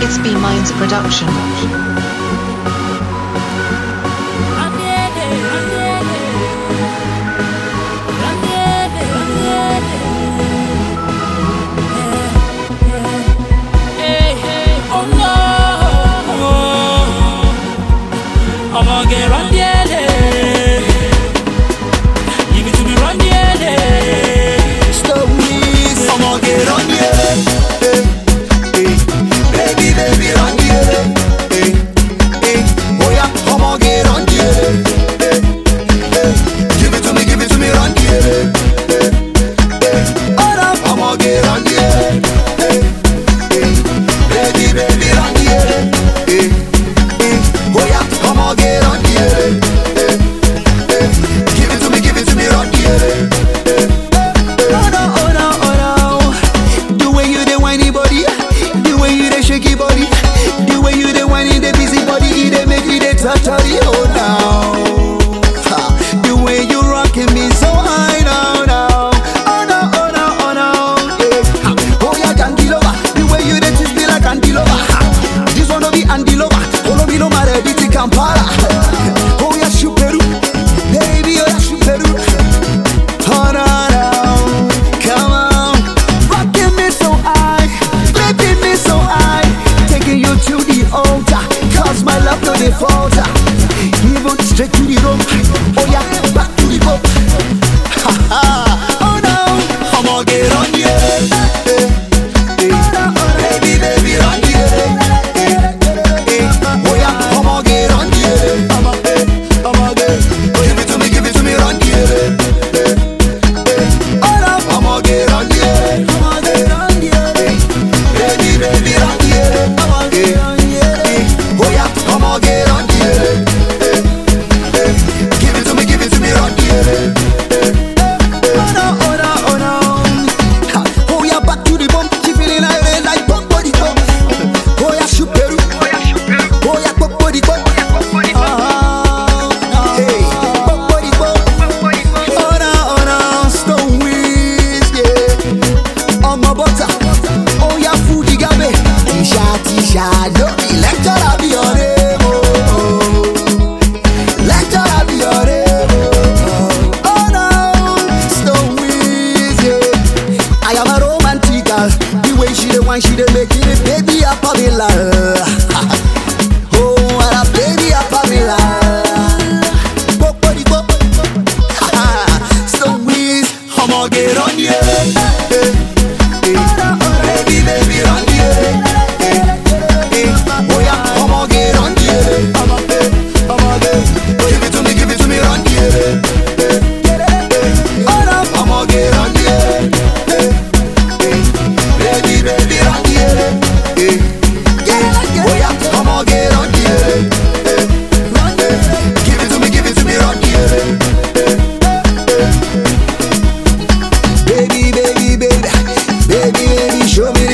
It's B Minds production. I'ma get run the give it to me, run the Stop me, I'ma get on the baby, baby, run the oh yeah, I'ma get on the give it to me, run the oh no, I'ma get on the baby, baby, run the oh yeah, I'ma get on the give it to me, run the oh no, oh no, oh no. The way you the whiny body, the way you the shaky body, the way you the whiny the busy body, it dey make you the totally oh now. The way you rocking me so high now, now. Oh no, oh no, oh no. Yeah. Oh yeah, Andy Lover, the way you the twist me like Andy Lover. This one no be Andy Lover, follow me no matter the Kampala. Oh yeah, Shuperu, baby, oh yeah, Shuperu. Oh no, no, come on, rocking me so high, flipping me so high, taking you to the altar, cause my love no dey falter. Even straight to the room, oh yeah, back to the boat. Ha ha, oh no, I'ma get on the baby, baby, on the oh yeah, I'ma get on the I'ma get, give it to me, run the oh no, I'ma get on the baby, baby, run the oh yeah, I'ma get on the give it to me, run the oh no, oh no, oh no. Ha, oh yeah, back to the bump, she feeling like bump body bump. Oh yeah, Shuperu, oh yeah, bump body bump. Hey, bump body bump. Oh no, Stone Wiz, yeah. On my butter, oh yeah, Fuji Gabe. Tisha, no be lecturer be your name, oh. Lecturer be your name, oh no, Stone Wiz, yeah. I am a romantic girl, the way she the one, she the making it, baby, a Pamela. Oh, what a baby, a Pamela. Pop, body, pop. Stone Wiz, I'ma get on you. Baby, baby, run you. Oh yeah, I'ma get on you. Give it to me, run you. Oh no, I'ma get on you. Baby, baby, run you. Oh yeah, I'ma get on you. Give it to me, run you. Baby, baby, baby, baby, baby, show me